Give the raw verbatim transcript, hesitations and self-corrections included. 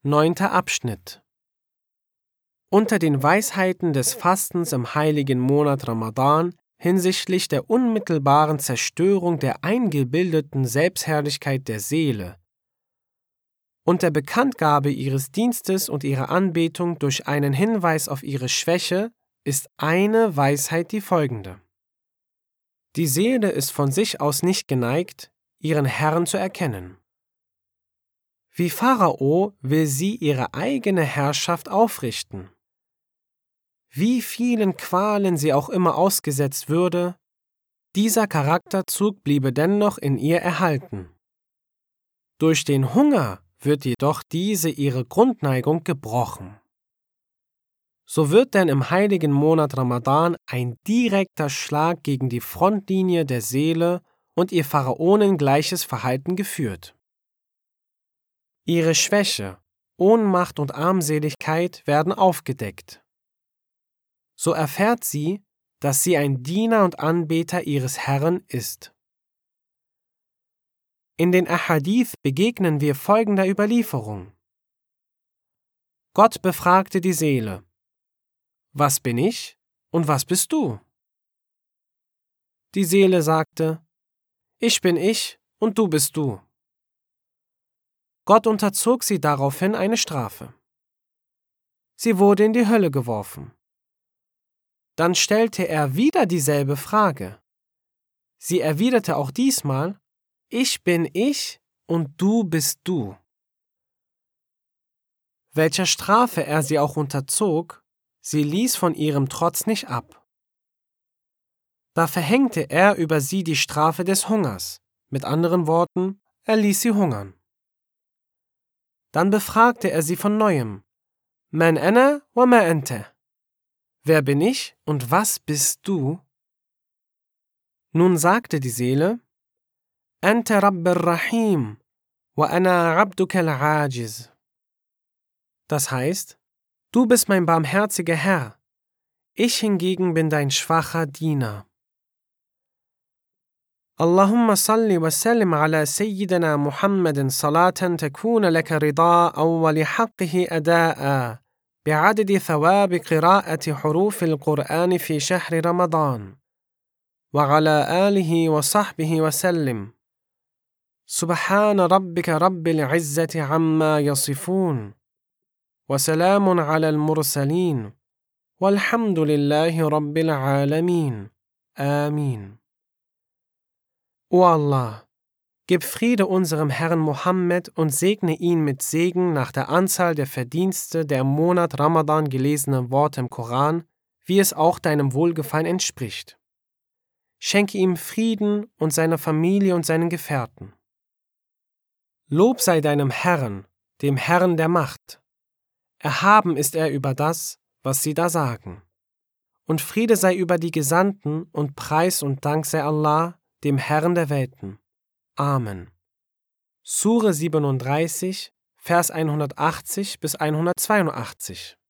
Neunter Abschnitt. Unter den Weisheiten des Fastens im heiligen Monat Ramadan hinsichtlich der unmittelbaren Zerstörung der eingebildeten Selbstherrlichkeit der Seele und der Bekanntgabe ihres Dienstes und ihrer Anbetung durch einen Hinweis auf ihre Schwäche ist eine Weisheit die folgende. Die Seele ist von sich aus nicht geneigt, ihren Herrn zu erkennen. Wie Pharao will sie ihre eigene Herrschaft aufrichten. Wie vielen Qualen sie auch immer ausgesetzt würde, dieser Charakterzug bliebe dennoch in ihr erhalten. Durch den Hunger wird jedoch diese ihre Grundneigung gebrochen. So wird denn im heiligen Monat Ramadan ein direkter Schlag gegen die Frontlinie der Seele und ihr pharaonengleiches Verhalten geführt. Ihre Schwäche, Ohnmacht und Armseligkeit werden aufgedeckt. So erfährt sie, dass sie ein Diener und Anbeter ihres Herrn ist. In den Ahadith begegnen wir folgender Überlieferung. Gott befragte die Seele: Was bin ich und was bist du? Die Seele sagte: Ich bin ich und du bist du. Gott unterzog sie daraufhin eine Strafe. Sie wurde in die Hölle geworfen. Dann stellte er wieder dieselbe Frage. Sie erwiderte auch diesmal: Ich bin ich und du bist du. Welcher Strafe er sie auch unterzog, sie ließ von ihrem Trotz nicht ab. Da verhängte er über sie die Strafe des Hungers, mit anderen Worten, er ließ sie hungern. Dann befragte er sie von Neuem: Man ana wa ma anta? Wer bin ich und was bist du? Nun sagte die Seele: Anta Rabbir Rahim wa ana abduka al-ajiz. Das heißt, du bist mein barmherziger Herr, ich hingegen bin dein schwacher Diener. Allahumma salli wa sallim ala Sayyidina Muhammadin salatan takuna laka rida'a wa li haqqihi ada'a بعدد ثواب قراءة حروف القرآن في شهر رمضان وعلى آله وصحبه وسلم سبحان ربك رب العزة عما يصفون وسلام على المرسلين والحمد لله رب العالمين آمين. O Allah, gib Friede unserem Herrn Mohammed und segne ihn mit Segen nach der Anzahl der Verdienste der im Monat Ramadan gelesenen Worte im Koran, wie es auch deinem Wohlgefallen entspricht. Schenke ihm Frieden und seiner Familie und seinen Gefährten. Lob sei deinem Herrn, dem Herrn der Macht. Erhaben ist er über das, was sie da sagen. Und Friede sei über die Gesandten und Preis und Dank sei Allah, dem Herrn der Welten. Amen. Sure siebenunddreißig, Vers hundertachtzig bis hundertzweiundachtzig.